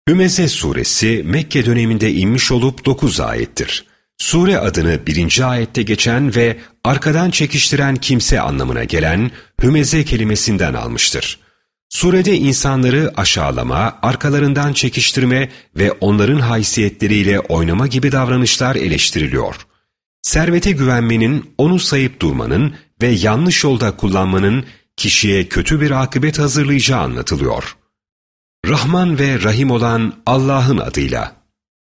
Hümeze suresi Mekke döneminde inmiş olup 9 ayettir. Sure adını 1. ayette geçen ve arkadan çekiştiren kimse anlamına gelen hümeze kelimesinden almıştır. Surede insanları aşağılama, arkalarından çekiştirme ve onların haysiyetleriyle oynama gibi davranışlar eleştiriliyor. Servete güvenmenin, onu sayıp durmanın ve yanlış yolda kullanmanın kişiye kötü bir akıbet hazırlayacağı anlatılıyor. Rahman ve Rahim olan Allah'ın adıyla.